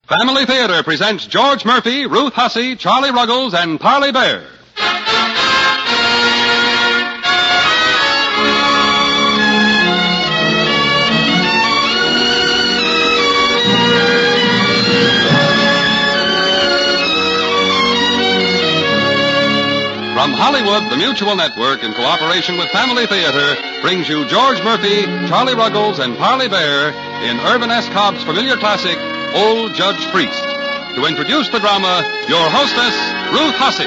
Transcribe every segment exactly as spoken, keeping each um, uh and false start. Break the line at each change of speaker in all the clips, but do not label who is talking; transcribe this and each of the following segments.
Family Theater presents George Murphy, Ruth Hussey, Charlie Ruggles, and Parley Bear. From Hollywood, the Mutual Network, in cooperation with Family Theater, brings you George Murphy, Charlie Ruggles, and Parley Bear in Irvin S. Cobb's familiar classic, Old Judge Priest. To introduce the drama, your hostess, Ruth Hussey.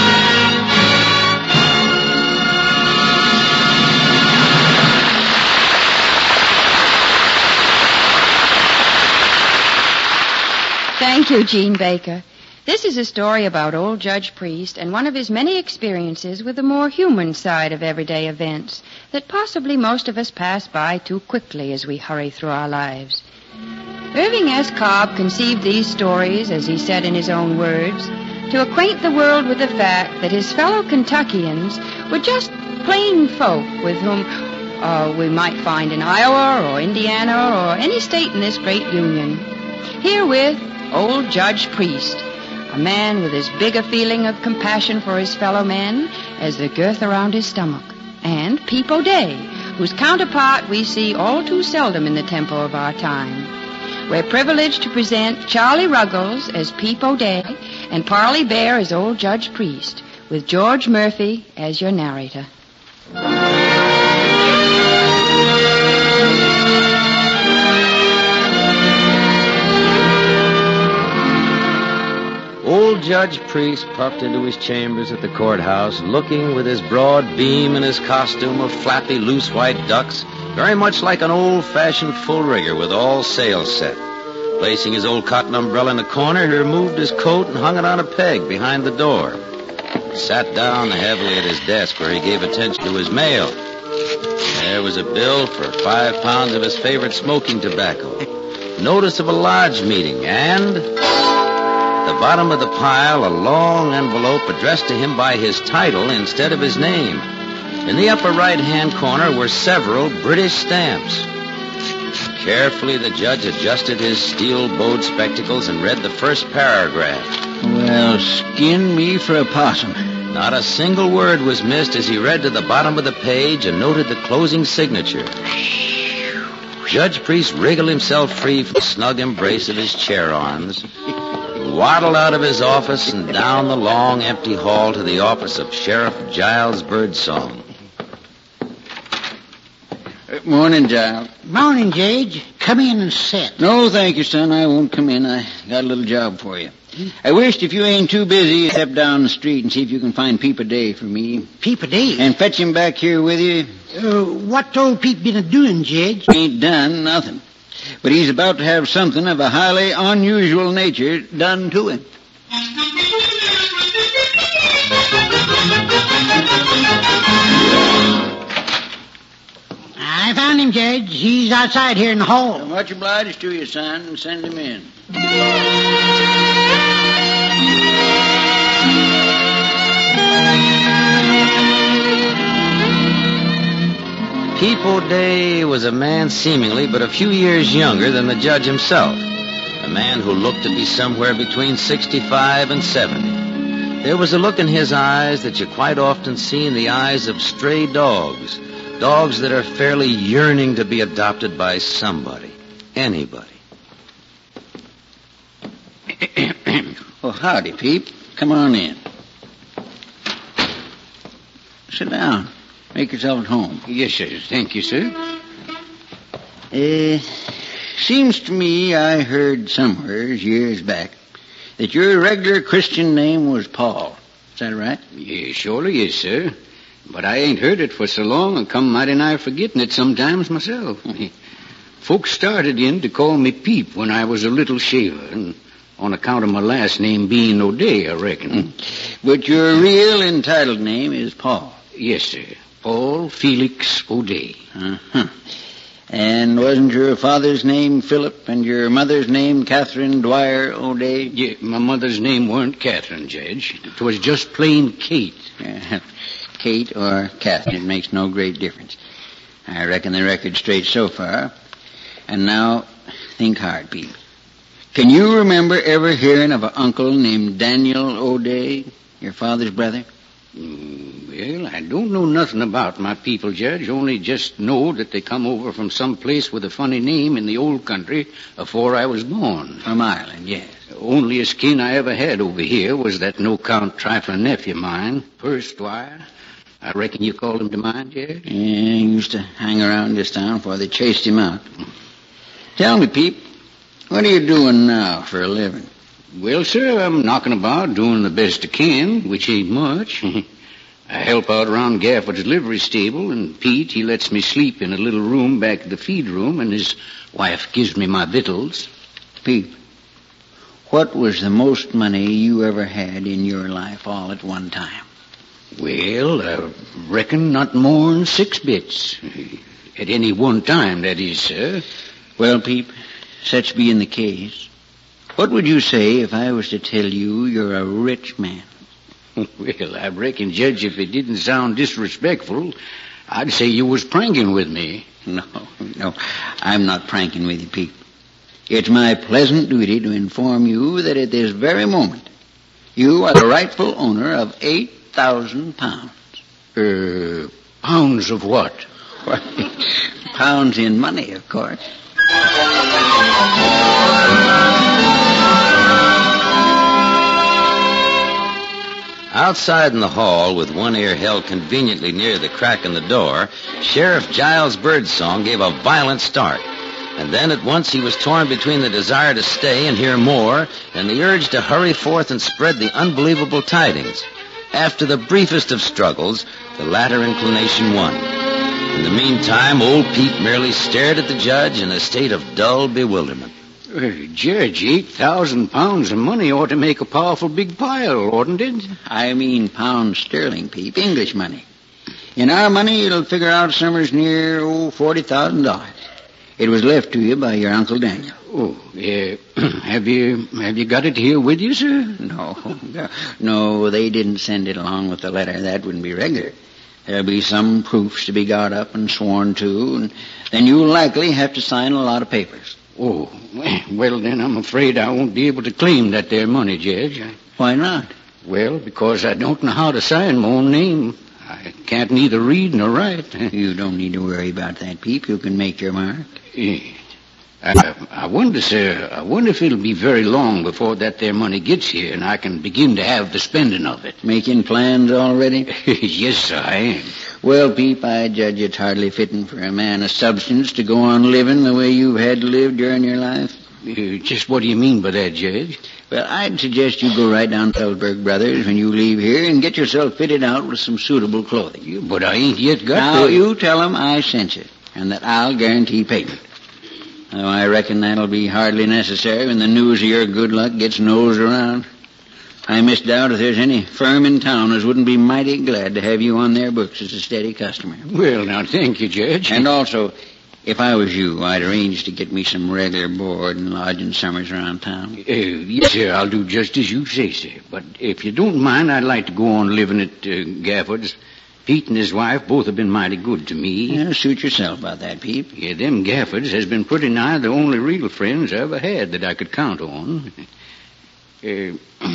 Thank you, Gene Baker. This is a story about old Judge Priest and one of his many experiences with the more human side of everyday events that possibly most of us pass by too quickly as we hurry through our lives. Irving S. Cobb conceived these stories, as he said in his own words, to acquaint the world with the fact that his fellow Kentuckians were just plain folk with whom uh, we might find in Iowa or Indiana or any state in this great union. Herewith, old Judge Priest, a man with as big a feeling of compassion for his fellow men as the girth around his stomach, and Peep O'Day, whose counterpart we see all too seldom in the tempo of our time. We're privileged to present Charlie Ruggles as Peep O'Day and Parley Bear as old Judge Priest, with George Murphy as your narrator.
Old Judge Priest puffed into his chambers at the courthouse, looking with his broad beam and his costume of flappy, loose white ducks, very much like an old-fashioned full-rigger with all sails set. Placing his old cotton umbrella in the corner, he removed his coat and hung it on a peg behind the door. He sat down heavily at his desk where he gave attention to his mail. There was a bill for five pounds of his favorite smoking tobacco, notice of a lodge meeting, and at the bottom of the pile, a long envelope addressed to him by his title instead of his name. In the upper right-hand corner were several British stamps. Carefully, the judge adjusted his steel-bowed spectacles and read the first paragraph.
Well, skin me for a possum.
Not a single word was missed as he read to the bottom of the page and noted the closing signature. Judge Priest wriggled himself free from the snug embrace of his chair arms, waddled out of his office and down the long, empty hall to the office of Sheriff Giles Birdsong.
Morning, Giles.
Morning, Judge. Come in and sit.
No, thank you, son. I won't come in. I got a little job for you. I wished if you ain't too busy, step down the street and see if you can find Peep O'Day for me.
Peep O'Day?
And fetch him back here with you.
Uh, what's old Peep been doing, Judge?
Ain't done nothing. But he's about to have something of a highly unusual nature done to him.
I found him, Judge. He's outside here in the hall.
I'm much obliged to you, son. Send him in.
Peep O'Day was a man seemingly but a few years younger than the judge himself, a man who looked to be somewhere between sixty-five and seventy. There was a look in his eyes that you quite often see in the eyes of stray dogs, dogs that are fairly yearning to be adopted by somebody, anybody.
Oh, howdy, Peep. Come on in. Sit down. Make yourself at home.
Yes, sir. Thank you, sir.
Uh, seems to me I heard somewhere years back that your regular Christian name was Paul. Is that right?
Yeah, surely is, sir. But I ain't heard it for so long I come mighty nigh forgetting it sometimes myself. Folks started in to call me Peep when I was a little shaver, and on account of my last name being O'Day, I reckon.
But your real entitled name is Paul.
Yes, sir. Paul Felix O'Day.
Uh-huh. And wasn't your father's name Philip and your mother's name Catherine Dwyer O'Day?
Yeah, my mother's name weren't Catherine, Judge. It was just plain Kate.
Uh, Kate or Catherine, it makes no great difference. I reckon the record's straight so far. And now, think hard, Pete. Can you remember ever hearing of an uncle named Daniel O'Day, your father's brother?
Mm, well, I don't know nothing about my people, Judge. Only just know that they come over from some place with a funny name in the old country afore I was born.
From Ireland, yes.
Only a skin I ever had over here was that no-count trifling nephew of mine, First Dwyer. I reckon you called him to mind, Judge?
Yeah, he used to hang around this town before they chased him out. Tell me, Pete, what are you doing now for a living?
Well, sir, I'm knocking about, doing the best I can, which ain't much. I help out around Gafford's livery stable, and Pete, he lets me sleep in a little room back of the feed room, and his wife gives me my victuals.
Pete, what was the most money you ever had in your life all at one time?
Well, I reckon not more'n six bits. At any one time, that is, sir.
Well, Pete, such being the case, what would you say if I was to tell you you're a rich man?
Well, I reckon, Judge, if it didn't sound disrespectful, I'd say you was pranking with me.
No, no, I'm not pranking with you, Pete. It's my pleasant duty to inform you that at this very moment, you are the rightful owner of eight thousand pounds.
Uh, pounds of what?
Pounds in money, of course.
Outside in the hall, with one ear held conveniently near the crack in the door, Sheriff Giles Birdsong gave a violent start. And then at once he was torn between the desire to stay and hear more and the urge to hurry forth and spread the unbelievable tidings. After the briefest of struggles, the latter inclination won. In the meantime, old Pete merely stared at the judge in a state of dull bewilderment.
Uh, Judge, eight thousand pounds of money ought to make a powerful big pile, oughtn't it?
I mean pounds sterling, Pete, English money. In our money, it'll figure out somewheres near, oh, forty thousand dollars. It was left to you by your Uncle Daniel.
Oh, yeah. have you have you got it here with you, sir?
No, no, they didn't send it along with the letter. That wouldn't be regular. There'll be some proofs to be got up and sworn to, and then you'll likely have to sign a lot of papers.
Oh, well, then I'm afraid I won't be able to claim that there money, Judge. I...
Why not?
Well, because I don't know how to sign my own name. I can't neither read nor write.
You don't need to worry about that, Peep. You can make your mark.
Yeah. I, I wonder, sir, I wonder if it'll be very long before that there money gets here and I can begin to have the spending of it.
Making plans already?
Yes, sir, I am.
Well, Peep, I judge it's hardly fitting for a man of substance to go on living the way you've had to live during your life.
Uh, just what do you mean by that, Judge?
Well, I'd suggest you go right down to Ellsberg Brothers when you leave here and get yourself fitted out with some suitable clothing.
Yeah, but I ain't yet got
Now,
to...
you tell 'em I sent you and that I'll guarantee payment. Now, I reckon that'll be hardly necessary when the news of your good luck gets nosed around. I misdoubt if there's any firm in town as wouldn't be mighty glad to have you on their books as a steady customer.
Well, now, thank you, Judge.
And also, if I was you, I'd arrange to get me some regular board and lodging summers around town.
Uh, yes, sir, I'll do just as you say, sir. But if you don't mind, I'd like to go on living at uh, Gafford's. Pete and his wife both have been mighty good to me.
Yeah, suit yourself about that, Peep.
Yeah, them Gaffords has been pretty nigh the only real friends I ever had that I could count on. Uh,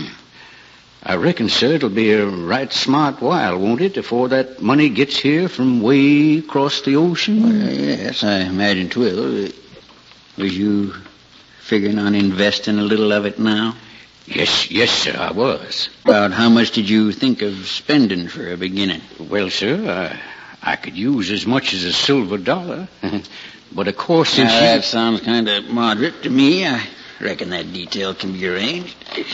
I reckon, sir, it'll be a right smart while, won't it, before that money gets here from way across the ocean?
Well, yes, I imagine 'twill. Was you figuring on investing a little of it now?
Yes, yes, sir, I was.
About how much did you think of spending for a beginning?
Well, sir, I, I could use as much as a silver dollar. But, of course, since
now,
you...
that sounds kind of moderate to me. I reckon that detail can be arranged.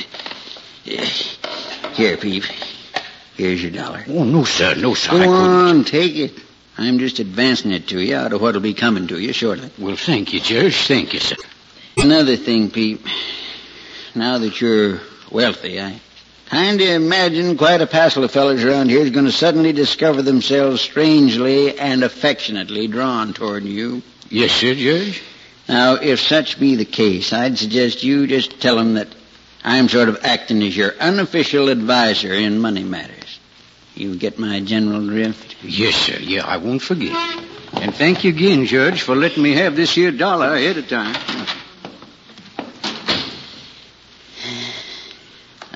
Here, Peep. Here's your dollar.
Oh, no, sir, no, sir,
Go
I couldn't.
on, take it. I'm just advancing it to you out of what'll be coming to you shortly.
Well, thank you, Judge. Thank you, sir.
Another thing, Peep. Now that you're wealthy, I kind of imagine quite a passel of fellas around here is going to suddenly discover themselves strangely and affectionately drawn toward you.
Yes, sir, Judge.
Now, if such be the case, I'd suggest you just tell them that I'm sort of acting as your unofficial advisor in money matters. You get my general drift?
Yes, sir. Yeah, I won't forget. And thank you again, Judge, for letting me have this here dollar ahead of time.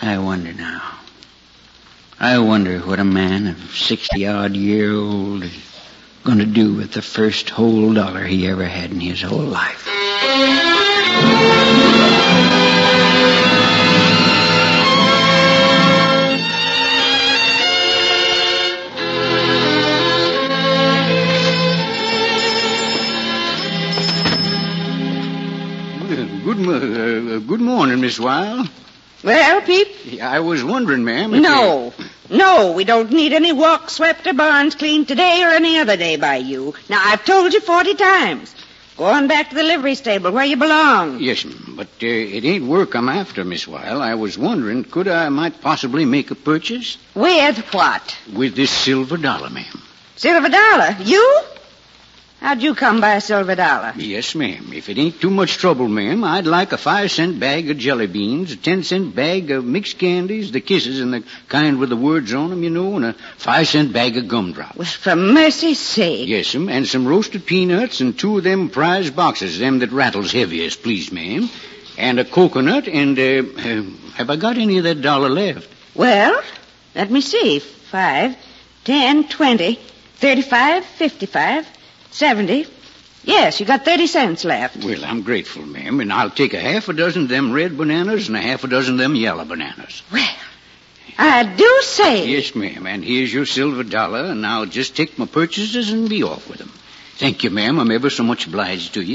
I wonder now. I wonder what a man of sixty-odd year old is going to do with the first whole dollar he ever had in his whole life.
Good, mo- uh, good morning, Miss Weil.
Well, Pete?
I was wondering, ma'am. if
No. No, we don't need any walks swept or barns cleaned today or any other day by you. Now, I've told you forty times. Go on back to the livery stable where you belong.
you- Yes, ma'am, but uh, it ain't work I'm after, Miss Weil. I was wondering, could I might possibly make a purchase
With what?
with this silver dollar, ma'am?
Silver dollar. You? How'd you come by a silver dollar?
Yes, ma'am. If it ain't too much trouble, ma'am, I'd like a five-cent bag of jelly beans, a ten-cent bag of mixed candies, the kisses and the kind with the words on them, you know, and a five-cent bag of gumdrops.
Well, for mercy's sake.
Yes, ma'am, and some roasted peanuts and two of them prize boxes, them that rattles heaviest, please, ma'am. And a coconut, and, uh, uh, have I got any of that dollar left?
Well, let me see. Five, ten, twenty, thirty-five, fifty-five, seventy. Yes, you got thirty cents left.
Well, I'm grateful, ma'am, and I'll take a half a dozen of them red bananas and a half a dozen of them yellow bananas.
Well, I do say.
Yes, ma'am, and here's your silver dollar, and I'll just take my purchases and be off with them. Thank you, ma'am. I'm ever so much obliged to you.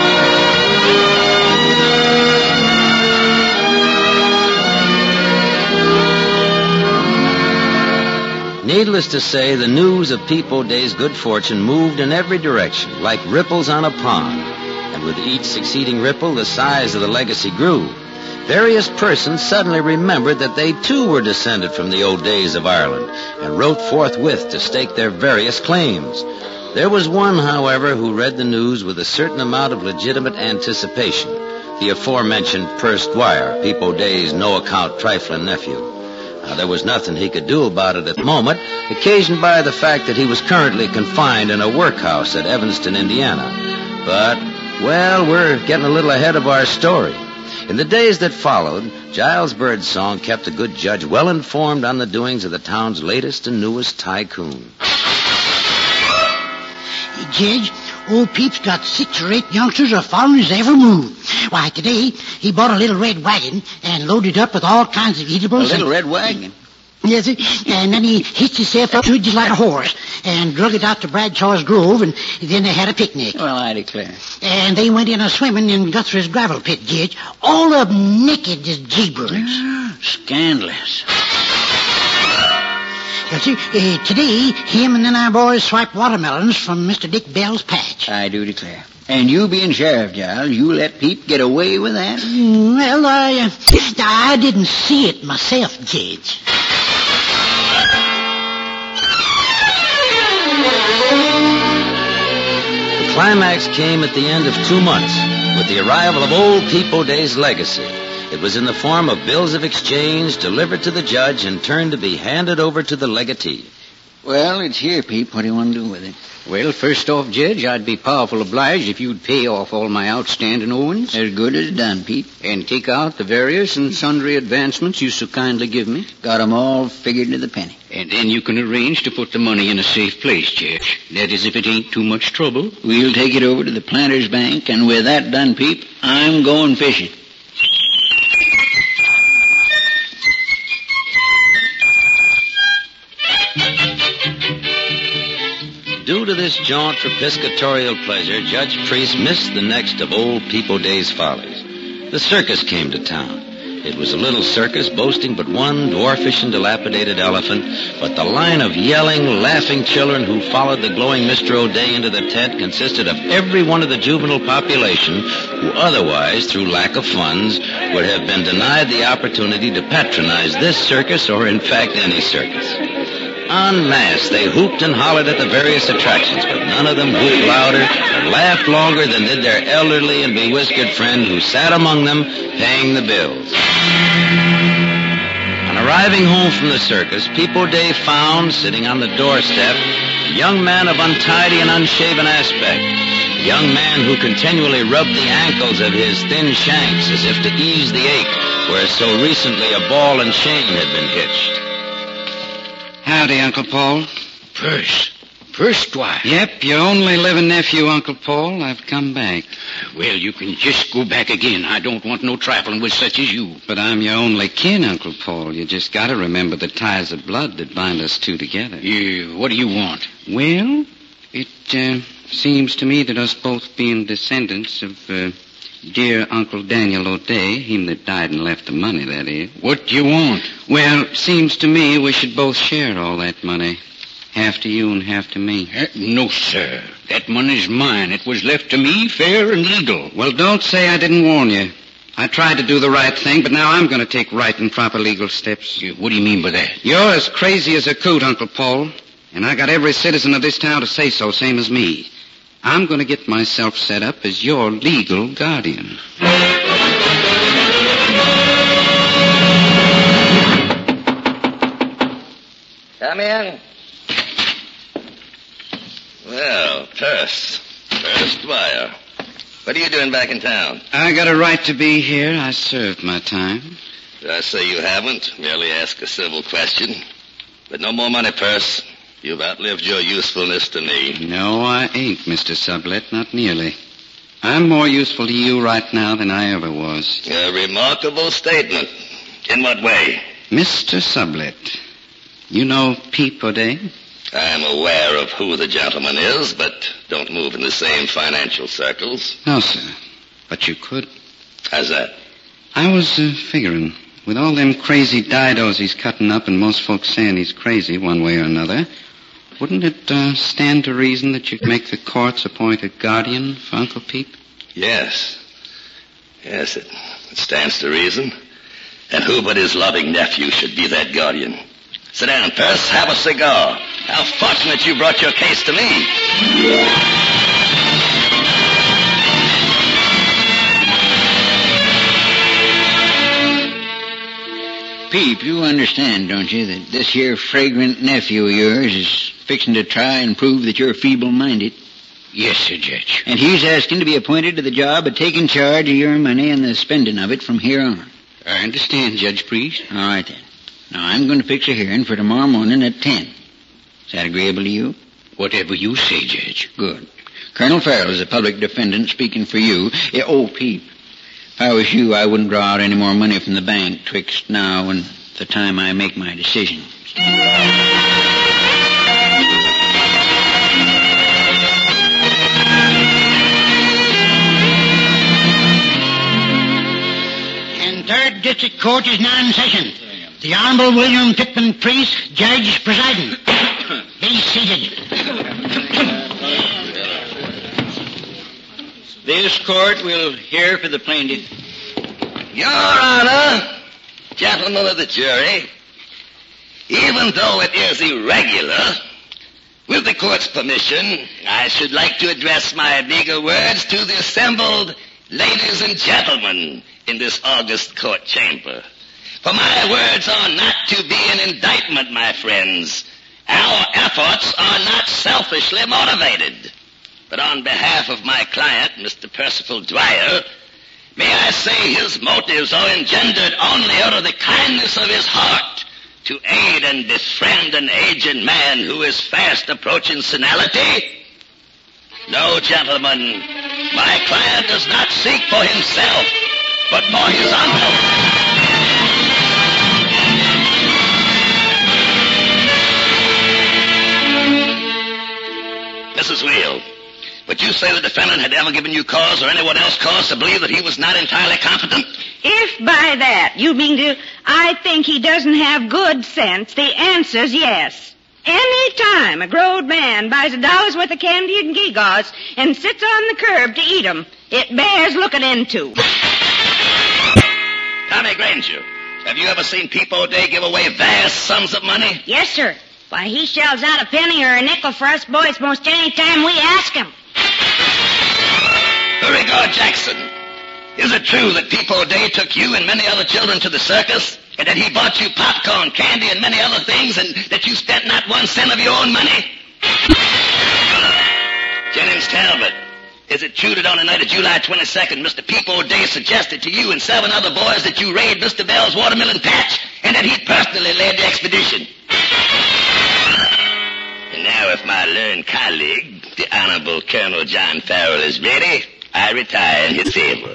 Needless to say, the news of Peep O'Day's good fortune moved in every direction, like ripples on a pond. And with each succeeding ripple, the size of the legacy grew. Various persons suddenly remembered that they too were descended from the O'Days of Ireland, and wrote forthwith to stake their various claims. There was one, however, who read the news with a certain amount of legitimate anticipation, the aforementioned Perce Dwyer, Peep O'Day's no-account trifling nephew. Now, there was nothing he could do about it at the moment, occasioned by the fact that he was currently confined in a workhouse at Evanston, Indiana. But, well, we're getting a little ahead of our story. In the days that followed, Giles Birdsong kept the good judge well informed on the doings of the town's latest and newest tycoon.
Judge, old Peep's got six or eight youngsters as foreign as ever moved. Why, today he bought a little red wagon and loaded up with all kinds of
A
eatables.
little
and,
red wagon.
Yes, sir. And then he hitched himself up to it just like a horse and drug it out to Bradshaw's Grove, and then they had a picnic.
Well, I declare.
And they went in a swimming in Guthrie's gravel pit, Judge. All of them naked as jaybirds.
Scandalous.
You see, uh, today, him and then our boys swiped watermelons from Mister Dick Bell's patch.
I do declare. And you being sheriff, Giles, you let Pete get away with that?
Mm, Well, I, uh, I didn't see it myself, Judge.
The climax came at the end of two months with the arrival of old Peep O'Day's legacy. It was in the form of bills of exchange delivered to the judge and turned to be handed over to the legatee.
Well, it's here, Pete. What do you want to do with it?
Well, first off, Judge, I'd be powerful obliged if you'd pay off all my outstanding owings
As good as done, Pete.
and take out the various and sundry advancements you so kindly give me.
Got 'em all figured to the penny.
And then you can arrange to put the money in a safe place, Judge. That is, if it ain't too much trouble.
We'll take it over to the Planters Bank, and with that done, Pete, I'm going fishing.
Due to this jaunt for piscatorial pleasure, Judge Priest missed the next of old Peep O'Day's follies. The circus came to town. It was a little circus boasting but one dwarfish and dilapidated elephant, but the line of yelling, laughing children who followed the glowing Mister O'Day into the tent consisted of every one of the juvenile population who otherwise, through lack of funds, would have been denied the opportunity to patronize this circus or, in fact, any circus. En masse, they hooped and hollered at the various attractions, but none of them whooped louder or laughed longer than did their elderly and bewhiskered friend who sat among them paying the bills. On arriving home from the circus, Peep O'Day found, sitting on the doorstep, a young man of untidy and unshaven aspect, a young man who continually rubbed the ankles of his thin shanks as if to ease the ache where so recently a ball and chain had been hitched.
Howdy, Uncle Paul.
First. First, Dwyer.
Yep, your only living nephew, Uncle Paul. I've come back.
Well, you can just go back again. I don't want no trifling with such as you.
But I'm your only kin, Uncle Paul. You just gotta remember the ties of blood that bind us two together.
Yeah, what do you want?
Well, it uh, seems to me that us both being descendants of uh, dear Uncle Daniel O'Day, him that died and left the money, that is.
What do you want?
Well, seems to me we should both share all that money. Half to you and half to me.
Uh, no, sir. That money's mine. It was left to me fair and legal.
Well, don't say I didn't warn you. I tried to do the right thing, but now I'm going to take right and proper legal steps.
Yeah, what do you mean by that?
You're as crazy as a coot, Uncle Paul. And I got every citizen of this town to say so, same as me. I'm going to get myself set up as your legal guardian.
Come in. Well, Perce. Perce Dwyer. What are you doing back in town?
I got a right to be here. I served my time.
Did I say you haven't? Merely ask a civil question. But no more money, Perce. You've outlived your usefulness to me.
No, I ain't, Mister Sublet. Not nearly. I'm more useful to you right now than I ever was.
A remarkable statement. In what way?
Mister Sublet, you know Peep O'Day?
I'm aware of who the gentleman is, but don't move in the same financial circles.
No, sir. But you could.
How's that?
I was uh, figuring, with all them crazy didos he's cutting up and most folks saying he's crazy one way or another, wouldn't it uh, stand to reason that you'd make the courts appoint a guardian for Uncle Peep?
Yes. Yes, it, it stands to reason. And who but his loving nephew should be that guardian? Sit down, Perce. Have a cigar. How fortunate you brought your case to me.
Peep, you understand, don't you, that this here fragrant nephew of yours is fixing to try and prove that you're feeble-minded?
Yes, sir, Judge.
And he's asking to be appointed to the job of taking charge of your money and the spending of it from here on.
I understand, Judge Priest.
All right, then. Now, I'm going to fix a hearing for tomorrow morning at ten. Is that agreeable to you?
Whatever you say, Judge.
Good. Colonel Farrell is the public defendant speaking for you. Yeah, oh, Peep, if I was you, I wouldn't draw out any more money from the bank twixt now and the time I make my decision.
And third District Court is now in session. The Honorable William Pittman Priest, Judge presiding. Be seated.
This court will hear for the plaintiff.
Your Honor, gentlemen of the jury, even though it is irregular, with the court's permission, I should like to address my legal words to the assembled ladies and gentlemen in this august court chamber. For my words are not to be an indictment, my friends. Our efforts are not selfishly motivated. But on behalf of my client, Mister Percival Dwyer, may I say his motives are engendered only out of the kindness of his heart to aid and befriend an aged man who is fast approaching senility? No, gentlemen, my client does not seek for himself, but for his uncle. Missus Wheel, would you say the defendant had ever given you cause or anyone else cause to believe that he was not entirely competent?
If by that you mean to, I think he doesn't have good sense, the answer's yes. Any time a growed man buys a dollar's worth of candy and gewgaws and sits on the curb to eat 'em, it bears looking into.
Tommy Granger, have you ever seen Peep O'Day give away vast sums of money?
Yes, sir. Why, he shells out a penny or a nickel for us boys most any time we ask him.
Beauregard Jackson, is it true that Peep O'Day took you and many other children to the circus, and that he bought you popcorn, candy, and many other things, and that you spent not one cent of your own money? Jennings Talbot, Is it true that on the night of July twenty-second, Mister Peep O'Day suggested to you and seven other boys that you raid Mister Bell's watermelon patch and that he personally led the expedition? And now, if my learned colleague, the Honorable Colonel John Farrell, is ready, I retire in his favor.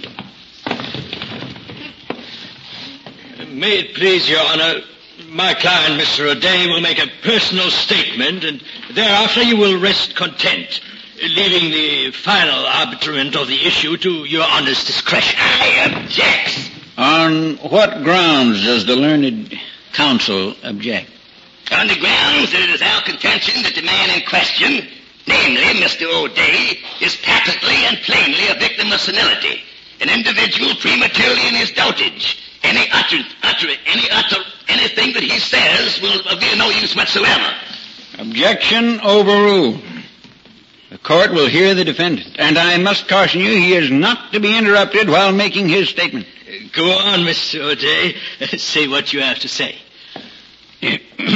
May it please your honor, my client, Mister O'Day, will make a personal statement, and thereafter you will rest content, leaving the final arbitrament of the issue to your honor's discretion.
I object.
On what grounds does the learned counsel object?
On the grounds that it is our contention that the man in question, namely Mister O'Day, is patently and plainly a victim of senility, an individual prematurely in his dotage. Any utter, utter, any utter, anything that he says will be of no use whatsoever.
Objection overruled. The court will hear the defendant, and I must caution you he is not to be interrupted while making his statement.
Go on, Mister O'Day. Say what you have to say.
uh,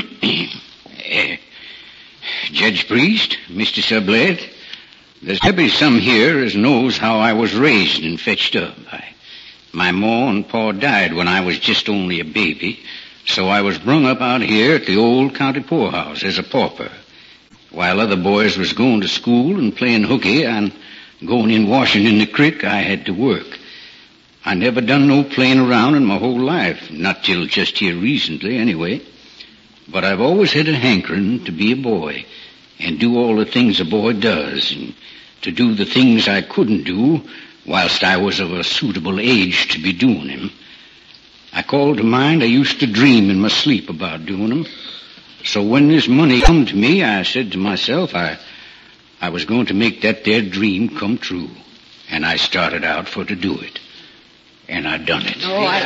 Judge Priest, Mister Sublette, there's maybe some here as knows how I was raised and fetched up. I, my ma and pa died when I was just only a baby, so I was brung up out here at the old county poorhouse as a pauper. While other boys was going to school and playing hooky and going in washing in the creek, I had to work. I never done no playing around in my whole life, not till just here recently anyway. But I've always had a hankering to be a boy and do all the things a boy does, and to do the things I couldn't do whilst I was of a suitable age to be doing them. I called to mind I used to dream in my sleep about doing them. So when this money come to me, I said to myself I I was going to make that there dream come true. And I started out for to do it. And I done it.
Oh, I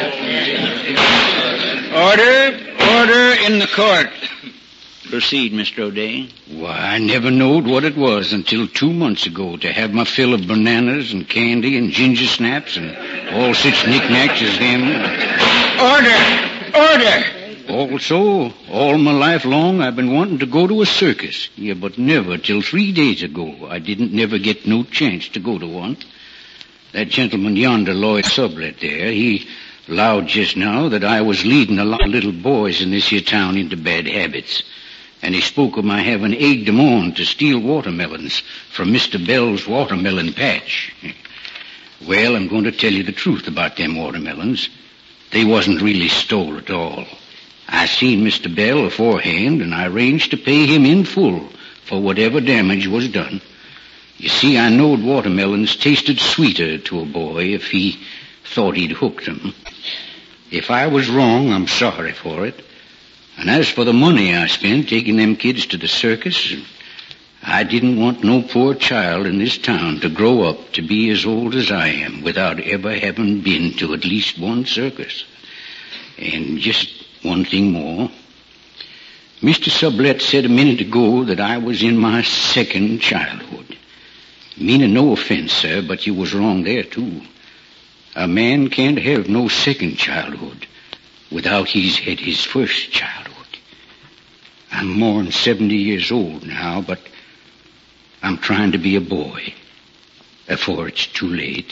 Order, order in the court. Proceed, Mister O'Day.
Why, I never knowed what it was until two months ago to have my fill of bananas and candy and ginger snaps and all such knickknacks as them.
Order! Order!
Also, all my life long I've been wanting to go to a circus. Yeah, but never till three days ago. I didn't never get no chance to go to one. That gentleman yonder, Lloyd Sublette there, he allowed just now that I was leading a lot of little boys in this here town into bad habits. And he spoke of my having egged them on to steal watermelons from Mister Bell's watermelon patch. Well, I'm going to tell you the truth about them watermelons. They wasn't really stole at all. I seen Mister Bell aforehand, and I arranged to pay him in full for whatever damage was done. You see, I knowed watermelons tasted sweeter to a boy if he thought he'd hooked them. If I was wrong, I'm sorry for it. And as for the money I spent taking them kids to the circus, I didn't want no poor child in this town to grow up to be as old as I am without ever having been to at least one circus. And just one thing more. Mister Sublette said a minute ago that I was in my second childhood. Meaning no offense, sir, but you was wrong there, too. A man can't have no second childhood without he's had his first childhood. I'm more than seventy years old now, but I'm trying to be a boy before it's too late.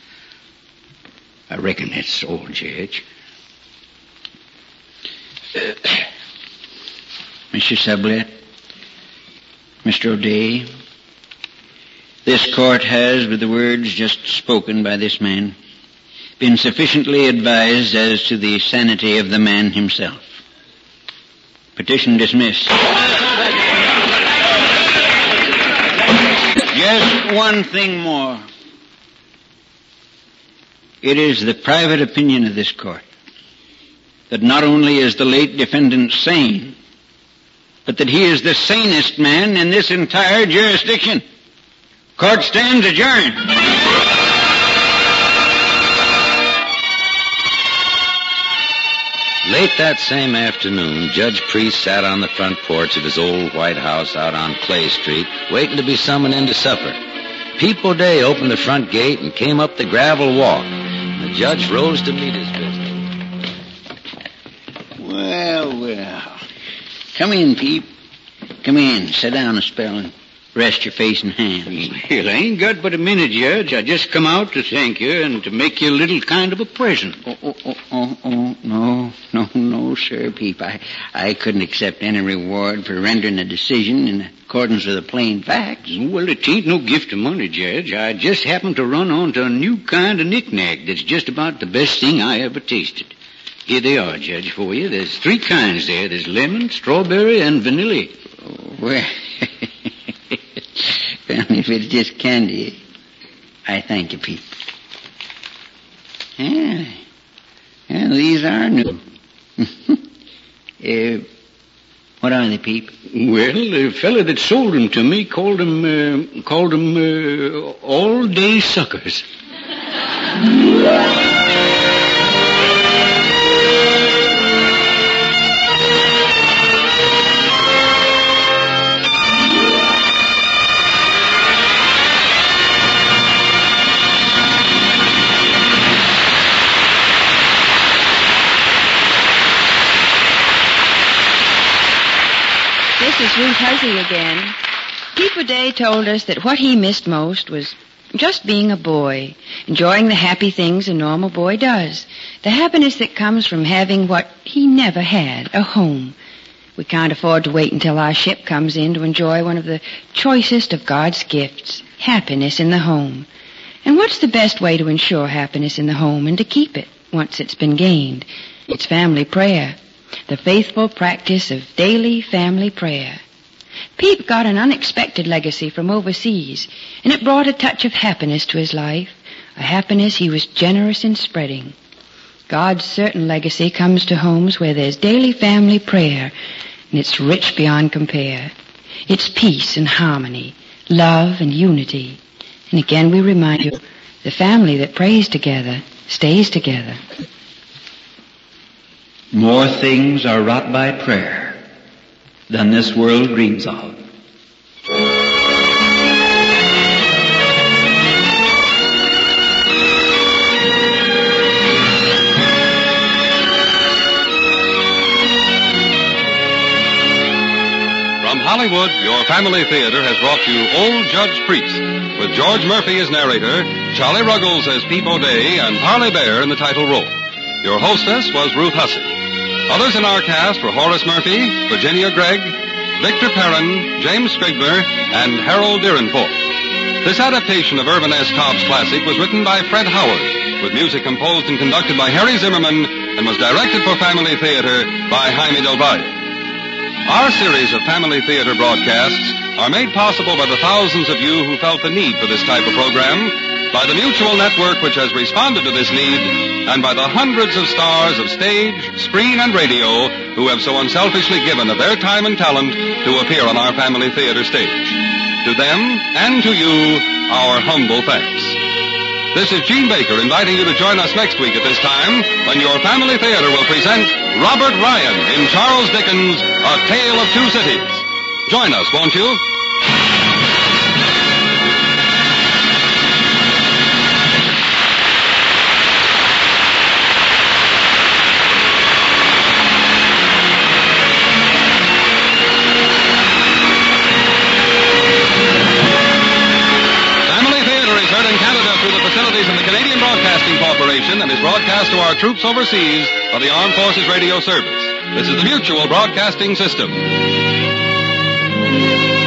I reckon that's all, Judge.
Uh, Mister Sublette, Mister O'Day, this court has, with the words just spoken by this man, been sufficiently advised as to the sanity of the man himself. Petition dismissed. Just one thing more. It is the private opinion of this court that not only is the late defendant sane, but that he is the sanest man in this entire jurisdiction. Court stands adjourned.
Late that same afternoon, Judge Priest sat on the front porch of his old white house out on Clay Street, waiting to be summoned in to supper. Peep O'Day opened the front gate and came up the gravel walk. The judge rose to meet his visitor.
Well, well. Come in, Peep. Come in. Sit down a spell and Rest your face and hands.
Well, I ain't got but a minute, Judge. I just come out to thank you and to make you a little kind of a present.
Oh, oh, oh, oh, oh no, no, no, sir, Peep. I, I couldn't accept any reward for rendering a decision in accordance with the plain facts.
Well, it ain't no gift of money, Judge. I just happened to run onto a new kind of knick-knack that's just about the best thing I ever tasted. Here they are, Judge, for you. There's three kinds there. There's lemon, strawberry, and vanilla.
Oh, well... If it's just candy, I thank you, Pete. Yeah, yeah, these are new. uh, what are they, Pete?
Well, the fella that sold them to me called them uh, called them uh, all-day suckers.
This is Ruth Hussey again. Pete O'Day told us that what he missed most was just being a boy, enjoying the happy things a normal boy does, the happiness that comes from having what he never had, a home. We can't afford to wait until our ship comes in to enjoy one of the choicest of God's gifts, happiness in the home. And what's the best way to ensure happiness in the home and to keep it once it's been gained? It's family prayer. The faithful practice of daily family prayer. Pete got an unexpected legacy from overseas, and it brought a touch of happiness to his life, a happiness he was generous in spreading. God's certain legacy comes to homes where there's daily family prayer, and it's rich beyond compare. It's peace and harmony, love and unity. And again we remind you, the family that prays together stays together.
More things are wrought by prayer than this world dreams of.
From Hollywood, your family theater has brought you Old Judge Priest, with George Murphy as narrator, Charlie Ruggles as Peep O'Day, and Parley Bear in the title role. Your hostess was Ruth Hussey. Others in our cast were Horace Murphy, Virginia Gregg, Victor Perrin, James Scribner, and Harold Deerenforth. This adaptation of Irvin S. Cobb's classic was written by Fred Howard, with music composed and conducted by Harry Zimmerman, and was directed for Family Theater by Jaime Del Valle. Our series of Family Theater broadcasts are made possible by the thousands of you who felt the need for this type of program, by the Mutual Network which has responded to this need, and by the hundreds of stars of stage, screen, and radio who have so unselfishly given of their time and talent to appear on our Family Theater stage. To them, and to you, our humble thanks. This is Gene Baker inviting you to join us next week at this time when your Family Theater will present Robert Ryan in Charles Dickens' A Tale of Two Cities. Join us, won't you? Of the Canadian Broadcasting Corporation and is broadcast to our troops overseas by the Armed Forces Radio Service. This is the Mutual Broadcasting System.